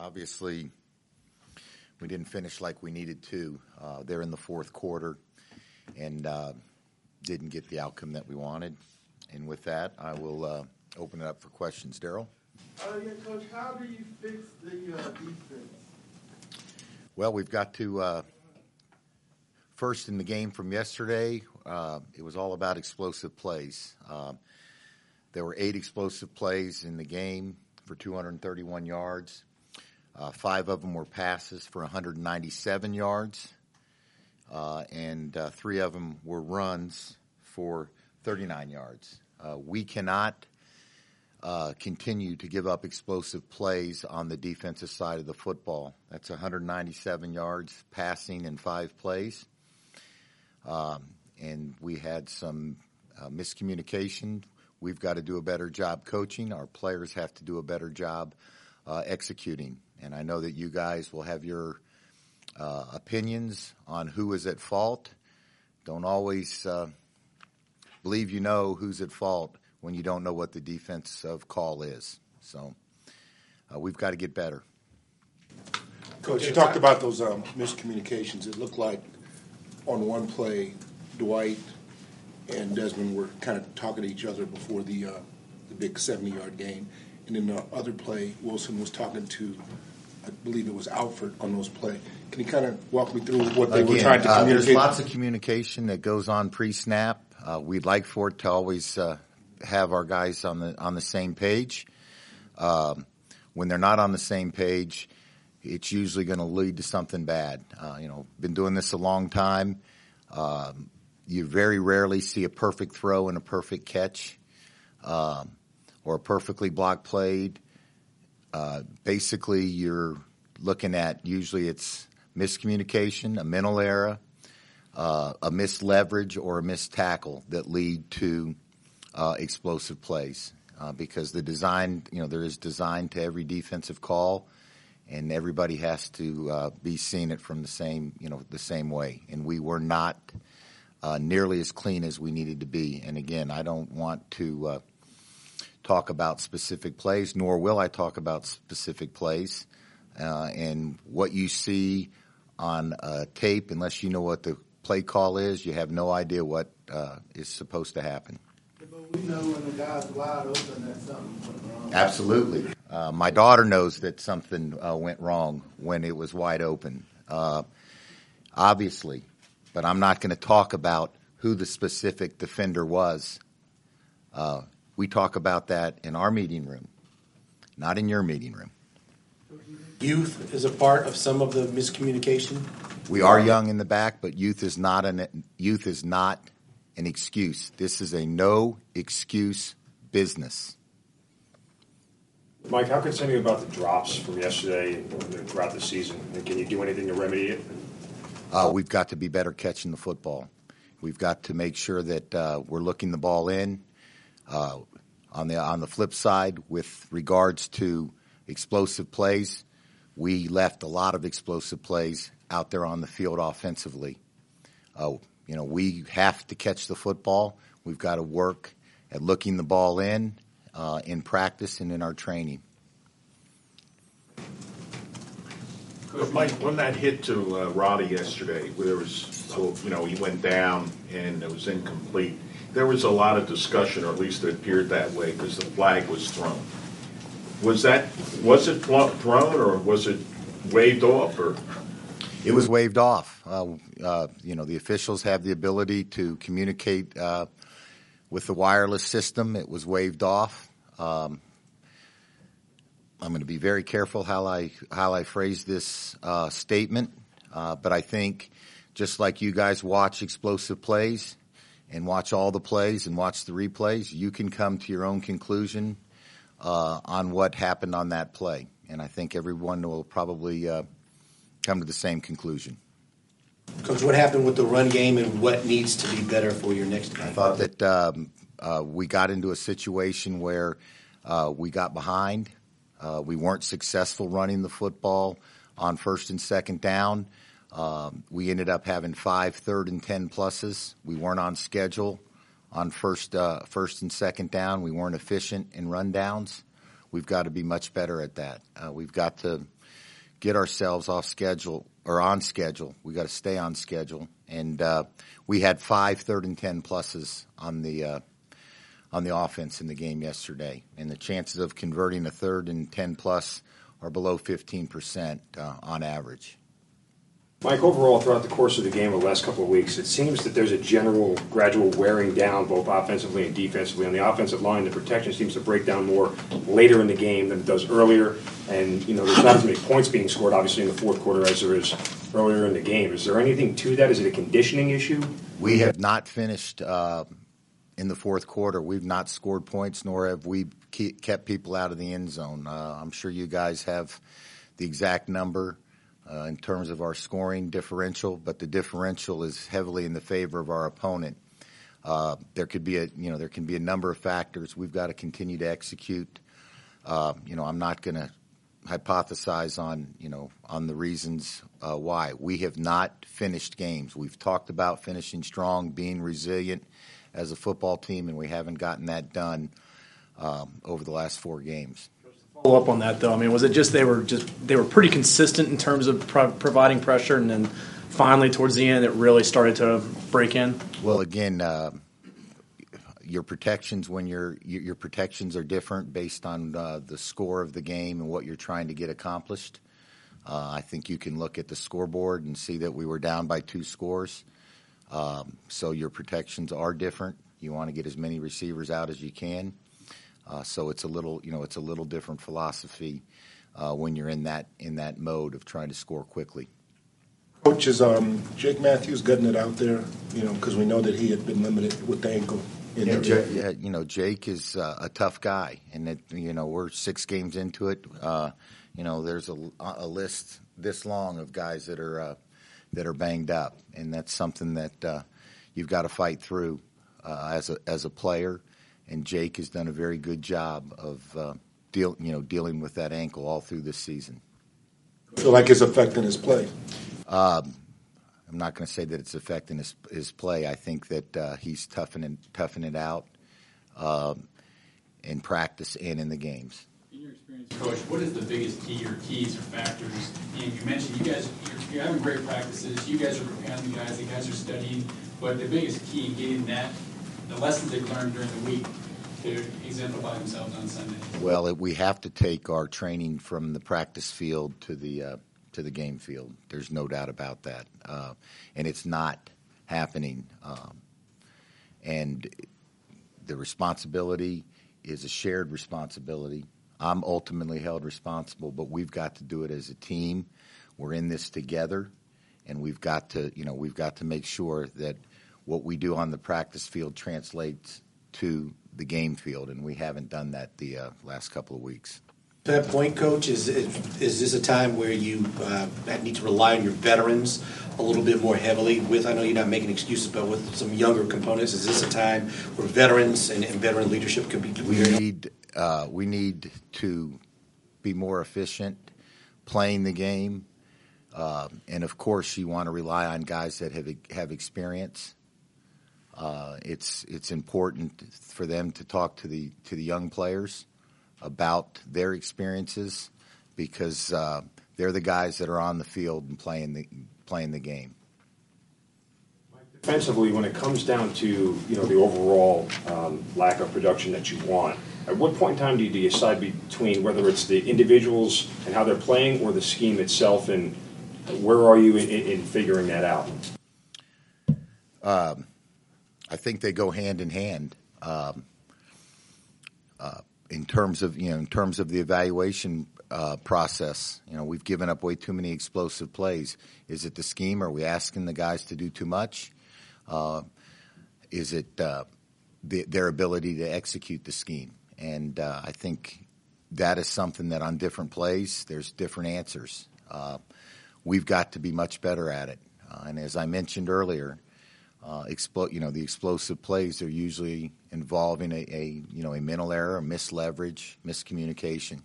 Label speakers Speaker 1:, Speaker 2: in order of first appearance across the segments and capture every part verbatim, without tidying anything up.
Speaker 1: Obviously, we didn't finish like we needed to uh, there in the fourth quarter and uh, didn't get the outcome that we wanted. And with that, I will uh, open it up for questions. Daryl?
Speaker 2: Uh, yeah, Coach, how do you fix the uh, defense?
Speaker 1: Well, we've got to uh, first in the game from yesterday, uh, it was all about explosive plays. Uh, there were eight explosive plays in the game for two hundred thirty-one yards. Uh, five of them were passes for one hundred ninety-seven yards, uh, and uh, three of them were runs for thirty-nine yards. Uh, we cannot uh, continue to give up explosive plays on the defensive side of the football. That's one hundred ninety-seven yards passing in five plays. Um, and we had some uh, miscommunication. We've got to do a better job coaching. Our players have to do a better job uh, executing. And I know that you guys will have your uh, opinions on who is at fault. Don't always uh, believe you know who's at fault when you don't know what the defensive call is. So uh, we've got to get better.
Speaker 3: Coach, you talked about those um, miscommunications. It looked like on one play, Dwight and Desmond were kind of talking to each other before the uh, the big seventy-yard gain. And in the other play, Wilson was talking to, I believe it was Alford on those plays. Can you kind of walk me through what they
Speaker 1: Again,
Speaker 3: were trying to
Speaker 1: uh,
Speaker 3: communicate?
Speaker 1: There's lots of communication that goes on pre-snap. Uh, we'd like for it to always uh, have our guys on the on the same page. Um, when they're not on the same page, it's usually going to lead to something bad. Uh, you know, been doing this a long time. Um, you very rarely see a perfect throw and a perfect catch. Um, or a perfectly blocked played. Uh, basically, you're looking at usually it's miscommunication, a mental error, uh, a missed leverage, or a missed tackle that lead to uh, explosive plays. Uh, because the design, you know, there is design to every defensive call, and everybody has to uh, be seeing it from the same, you know, the same way. And we were not uh, nearly as clean as we needed to be. And again, I don't want to Uh, talk about specific plays, nor will I talk about specific plays. Uh, and what you see on uh, tape, unless you know what the play call is, you have no idea what uh, is supposed to happen.
Speaker 2: Yeah, but we know when the guy's wide open that something went wrong.
Speaker 1: Absolutely. Uh, my daughter knows that something uh, went wrong when it was wide open, uh, obviously. But I'm not going to talk about who the specific defender was. Uh, We talk about that in our meeting room, not in your meeting room.
Speaker 4: Youth is a part of some of the miscommunication.
Speaker 1: We are young in the back, but youth is not an youth is not an excuse. This is a no excuse business.
Speaker 5: Mike, how concerned are you about the drops from yesterday and throughout the season? And can you do anything to remedy it?
Speaker 1: Uh, we've got to be better catching the football. We've got to make sure that uh, we're looking the ball in. Uh, on the on the flip side, with regards to explosive plays, we left a lot of explosive plays out there on the field offensively. Uh, you know, we have to catch the football. We've got to work at looking the ball in uh, in practice and in our training.
Speaker 6: Coach Mike, on that hit to uh, Roddy yesterday, where there was, you know, he went down and it was incomplete. There was a lot of discussion, or at least it appeared that way, because the flag was thrown. Was that was it thrown, or was it waved off, or?
Speaker 1: It was waved off. Uh, uh, you know, the officials have the ability to communicate uh, with the wireless system. It was waved off. Um, I'm going to be very careful how I how I phrase this uh, statement, uh, but I think just like you guys watch explosive plays and watch all the plays and watch the replays, you can come to your own conclusion uh, on what happened on that play. And I think everyone will probably uh, come to the same conclusion.
Speaker 4: Coach, what happened with the run game and what needs to be better for your next game?
Speaker 1: I thought that um, uh, we got into a situation where uh, we got behind. Uh, we weren't successful running the football on first and second down. Um, we ended up having five third and ten pluses. We weren't on schedule on first uh, first and second down. We weren't efficient in rundowns. We've got to be much better at that. Uh, we've got to get ourselves off schedule or on schedule. We got to stay on schedule. And uh, we had five third and ten pluses on the uh, on the offense in the game yesterday, and the chances of converting a third and ten plus are below fifteen percent uh, on average.
Speaker 5: Mike, overall, throughout the course of the game over the last couple of weeks, it seems that there's a general gradual wearing down both offensively and defensively. On the offensive line, the protection seems to break down more later in the game than it does earlier. And, you know, there's not as many points being scored, obviously, in the fourth quarter as there is earlier in the game. Is there anything to that? Is it a conditioning issue?
Speaker 1: We have not finished uh, in the fourth quarter. We've not scored points, nor have we keep, kept people out of the end zone. Uh, I'm sure you guys have the exact number Uh, in terms of our scoring differential, but the differential is heavily in the favor of our opponent. Uh, there could be a, you know, there can be a number of factors. We've got to continue to execute. Uh, you know, I'm not going to hypothesize on, you know, on the reasons uh, why. We have not finished games. We've talked about finishing strong, being resilient as a football team, and we haven't gotten that done um, over the last four games.
Speaker 7: Follow up on that, though. I mean, was it just they were just they were pretty consistent in terms of pro- providing pressure, and then finally towards the end it really started to break in?
Speaker 1: Well, again, uh, your protections when you're your, your protections are different based on uh, the score of the game and what you're trying to get accomplished. Uh, I think you can look at the scoreboard and see that we were down by two scores. Um, so your protections are different. You want to get as many receivers out as you can. Uh, so it's a little, you know, it's a little different philosophy uh, when you're in that in that mode of trying to score quickly.
Speaker 3: Coach, is um, Jake Matthews getting it out there? You know, because we know that he had been limited with the ankle. In
Speaker 1: Yeah,
Speaker 3: the
Speaker 1: Jake, yeah, you know, Jake is uh, a tough guy, and that you know we're six games into it. Uh, you know, there's a, a list this long of guys that are uh, that are banged up, and that's something that uh, you've got to fight through uh, as a as a player. And Jake has done a very good job of uh, deal, you know, dealing with that ankle all through this season.
Speaker 3: Feel like it's affecting his play.
Speaker 1: Um, I'm not going to say that it's affecting his his play. I think that uh, he's toughening toughening it out um, in practice and in the games.
Speaker 8: In your experience, Coach, what is the biggest key or keys or factors? And you mentioned you guys you're, you're having great practices. You guys are preparing the guys. The guys are studying. But the biggest key in getting that, the lessons they've learned during the week, to exemplify themselves on Sunday?
Speaker 1: Well, it, we have to take our training from the practice field to the uh, to the game field. There's no doubt about that, uh, and it's not happening. Um, and the responsibility is a shared responsibility. I'm ultimately held responsible, but we've got to do it as a team. We're in this together, and we've got to, you know, we've got to make sure that what we do on the practice field translates to the game field, and we haven't done that the uh, last couple of weeks.
Speaker 4: To that point, Coach, is is this a time where you uh, need to rely on your veterans a little bit more heavily? With, I know you're not making excuses, but with some younger components, is this a time where veterans and, and veteran leadership can be?
Speaker 1: We need uh, we need to be more efficient playing the game, uh, and of course, you want to rely on guys that have have experience. Uh, it's it's important for them to talk to the to the young players about their experiences because uh, they're the guys that are on the field and playing the playing the game.
Speaker 5: Defensively, when it comes down to you know the overall um, lack of production that you want, at what point in time do you decide between whether it's the individuals and how they're playing or the scheme itself, and where are you in, in figuring that out?
Speaker 1: Um, I think they go hand in hand. Um, uh, in terms of you know, in terms of the evaluation uh, process, you know, we've given up way too many explosive plays. Is it the scheme? Are we asking the guys to do too much? Uh, is it uh, the, their ability to execute the scheme? And uh, I think that is something that on different plays, there's different answers. Uh, we've got to be much better at it. Uh, and as I mentioned earlier. Uh, explo- you know, the explosive plays are usually involving a, a you know a mental error, a misleverage, miscommunication.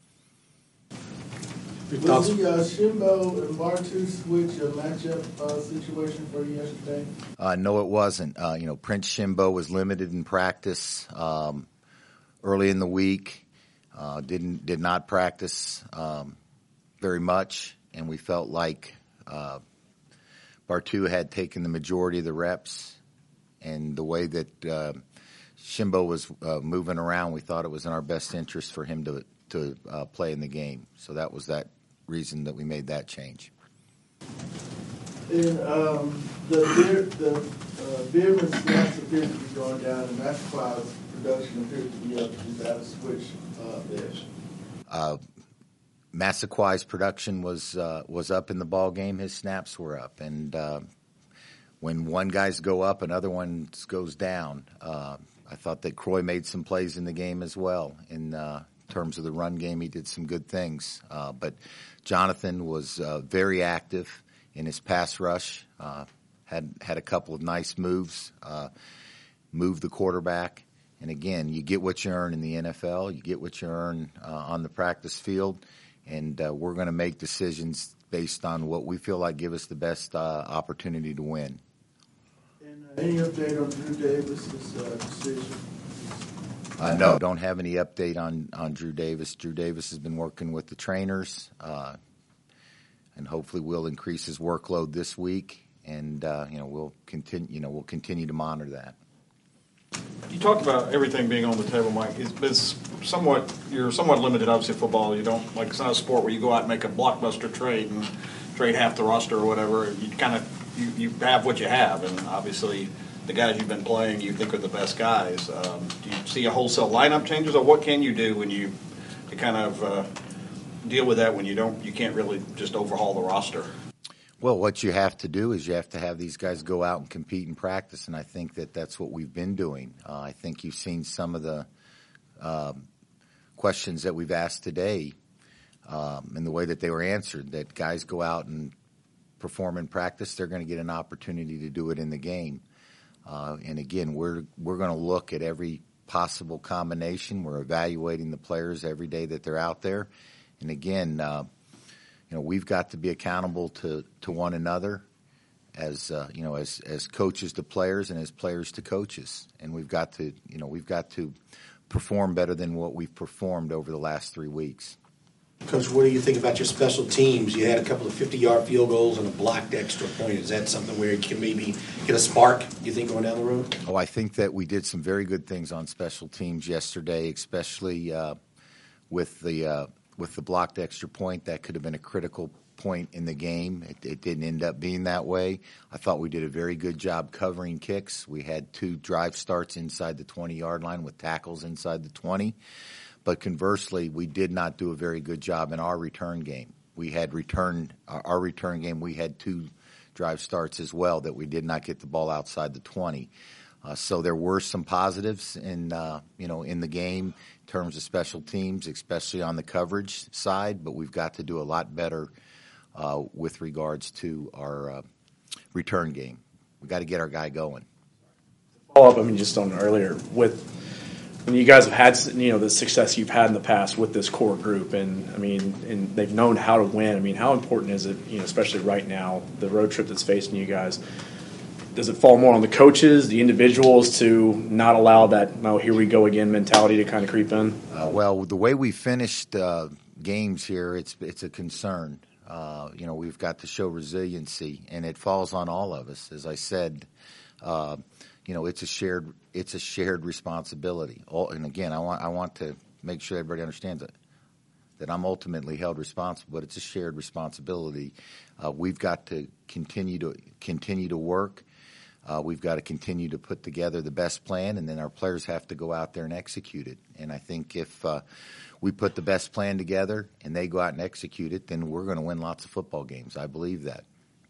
Speaker 2: Was the uh, Shimbo and Bartu switch a matchup uh, situation for you yesterday?
Speaker 1: Uh, no, it wasn't. Uh, you know, Prince Shimbo was limited in practice um, early in the week. Uh, didn't did not practice um, very much, and we felt like uh, Bartu had taken the majority of the reps, and the way that uh, Shimbo was uh, moving around, we thought it was in our best interest for him to to uh, play in the game. So that was that reason that we made that change.
Speaker 2: And um, the beer, the uh, Beerman snaps appear to be going down, and Massaqua's production appears to be up. Is that a switch uh, there?
Speaker 1: Uh, Massaquai's production was uh, was up in the ball game. His snaps were up, and uh, when one guy's go up, another one goes down. Uh, I thought that Croy made some plays in the game as well. In uh, terms of the run game, he did some good things. Uh, but Jonathan was uh, very active in his pass rush. Uh, had had a couple of nice moves, uh, moved the quarterback. And again, you get what you earn in the N F L. You get what you earn uh, on the practice field. And uh, we're going to make decisions based on what we feel like give us the best uh, opportunity to win.
Speaker 2: And uh, any update on Drew Davis's uh, decision?
Speaker 1: Uh, no, don't have any update on, on Drew Davis. Drew Davis has been working with the trainers, uh, and hopefully we'll increase his workload this week. And uh, you know we'll continue. You know we'll continue to monitor that.
Speaker 9: You talked about everything being on the table, Mike. It's, it's somewhat you're somewhat limited, obviously. Football, you don't like it's not a sport where you go out and make a blockbuster trade and trade half the roster or whatever. You kind of you, you have what you have, and obviously the guys you've been playing you think are the best guys. Um, do you see a wholesale lineup changes, or what can you do when you to kind of uh, deal with that when you don't you can't really just overhaul the roster?
Speaker 1: Well, what you have to do is you have to have these guys go out and compete and practice, and I think that that's what we've been doing. Uh, I think you've seen some of the um, questions that we've asked today um, and the way that they were answered, that guys go out and perform in practice, they're going to get an opportunity to do it in the game. Uh, and again, we're we're going to look at every possible combination. We're evaluating the players every day that they're out there. And again, uh, you know, we've got to be accountable to, to one another as, uh, you know, as, as coaches to players and as players to coaches. And we've got to, you know, we've got to perform better than what we've performed over the last three weeks.
Speaker 4: Coach, what do you think about your special teams? You had a couple of fifty-yard field goals and a blocked extra point. Is that something where it can maybe get a spark, you think, going down the road?
Speaker 1: Oh, I think that we did some very good things on special teams yesterday, especially uh, with the uh, with the blocked extra point. That could have been a critical point in the game. It, it didn't end up being that way. I thought we did a very good job covering kicks. We had two drive starts inside the twenty-yard line with tackles inside the twenty. But conversely, we did not do a very good job in our return game. We had return our return game. We had two drive starts as well that we did not get the ball outside the twenty. Uh, so there were some positives in uh, you know in the game in terms of special teams, especially on the coverage side. But we've got to do a lot better uh, with regards to our uh, return game. We got to get our guy going.
Speaker 7: Follow up. I mean, just on earlier with. And you guys have had, you know, the success you've had in the past with this core group, and I mean, and they've known how to win. I mean, how important is it, you know, especially right now, the road trip that's facing you guys? Does it fall more on the coaches, the individuals, to not allow that, oh, here we go again mentality to kind of creep in?
Speaker 1: Uh, well, the way we finished uh, games here, it's it's a concern. Uh, you know, we've got to show resiliency, and it falls on all of us. As I said, uh, you know, it's a shared it's a shared responsibility. All, and again, I want I want to make sure everybody understands that that I'm ultimately held responsible, but it's a shared responsibility. Uh, we've got to continue to continue to work. Uh, we've got to continue to put together the best plan, and then our players have to go out there and execute it. And I think if uh, we put the best plan together and they go out and execute it, then we're going to win lots of football games. I believe that.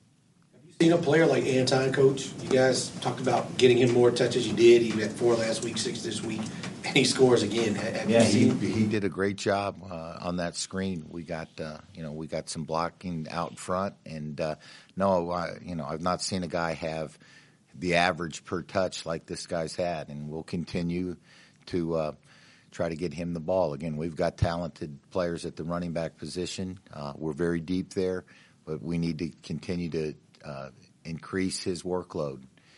Speaker 4: Seen a player like Anton, Coach? You guys talked about getting him more touches. You did. He had four last week, six this week, and he scores again. Have
Speaker 1: yeah,
Speaker 4: you seen
Speaker 1: he, he did a great job uh, on that screen. We got, uh, you know, we got some blocking out front, and uh, no, I, you know, I've not seen a guy have the average per touch like this guy's had, and we'll continue to uh, try to get him the ball. Again, we've got talented players at the running back position. Uh, we're very deep there, but we need to continue to Uh, increase his workload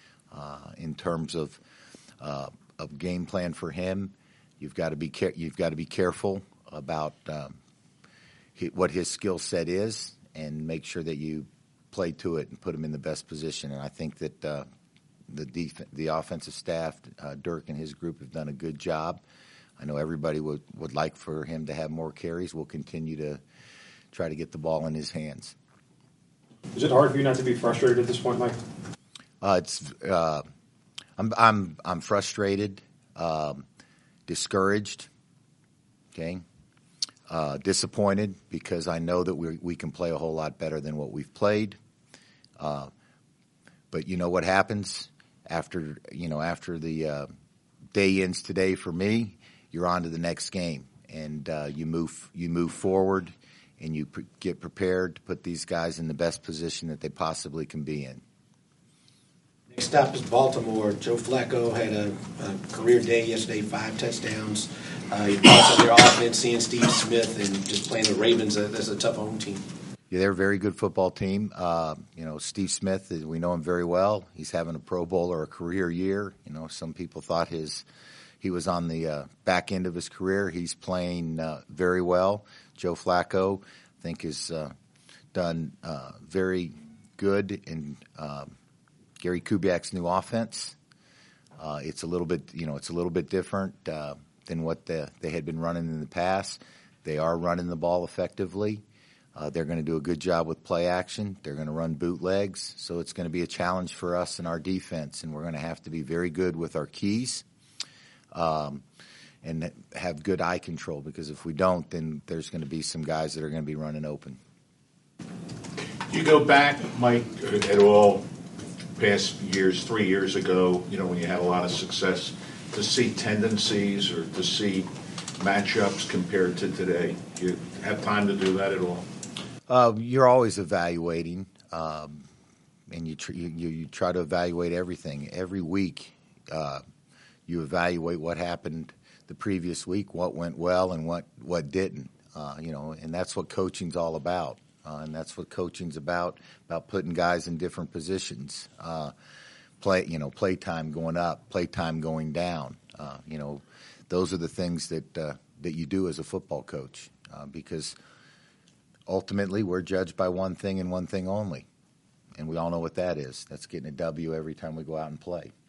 Speaker 1: uh, in terms of uh, of game plan for him. You've got to be care- you've got to be careful about um, he, what his skill set is, and make sure that you play to it and put him in the best position. And I think that uh, the def- the offensive staff, uh, Dirk and his group, have done a good job. I know everybody would, would like for him to have more carries. We'll continue to try to get the ball in his hands.
Speaker 5: Is it hard for you not to be frustrated at this point, Mike?
Speaker 1: Uh, it's uh, I'm I'm I'm frustrated, um, discouraged, okay, uh, disappointed because I know that we we can play a whole lot better than what we've played. Uh, but you know what happens after you know after the uh, day ends today for me. You're on to the next game, and uh, you move you move forward, and you pre- get prepared to put these guys in the best position that they possibly can be in.
Speaker 4: Next stop is Baltimore. Joe Flacco had a, a career day yesterday, five touchdowns. Uh, your thoughts on their offense, seeing Steve Smith and just playing the Ravens. Uh, that's a tough home team.
Speaker 1: Yeah, they're a very good football team. Uh, you know, Steve Smith, we know him very well. He's having a Pro Bowl or a career year. You know, some people thought his he was on the uh, back end of his career. He's playing uh, very well. Joe Flacco, I think, has uh, done uh, very good in uh, Gary Kubiak's new offense. Uh, it's a little bit, you know, it's a little bit different uh, than what the, they had been running in the past. They are running the ball effectively. Uh, they're going to do a good job with play action. They're going to run bootlegs. So it's going to be a challenge for us in our defense, and we're going to have to be very good with our keys um, and have good eye control, because if we don't, then there's going to be some guys that are going to be running open.
Speaker 6: You go back, Mike, at all past years, three years ago, you know, when you had a lot of success, to see tendencies or to see matchups compared to today? You have time to do that at all?
Speaker 1: Uh, you're always evaluating, um, and you, tr- you you try to evaluate everything. Every week, uh, you evaluate what happened the previous week, what went well, and what, what didn't. Uh, you know, and that's what coaching's all about. Uh, and that's what coaching's about, about putting guys in different positions. Uh, play, you know, play time going up, play time going down. Uh, you know, those are the things that uh, that you do as a football coach, uh, because ultimately we're judged by one thing and one thing only, and we all know what that is. That's getting a W every time we go out and play.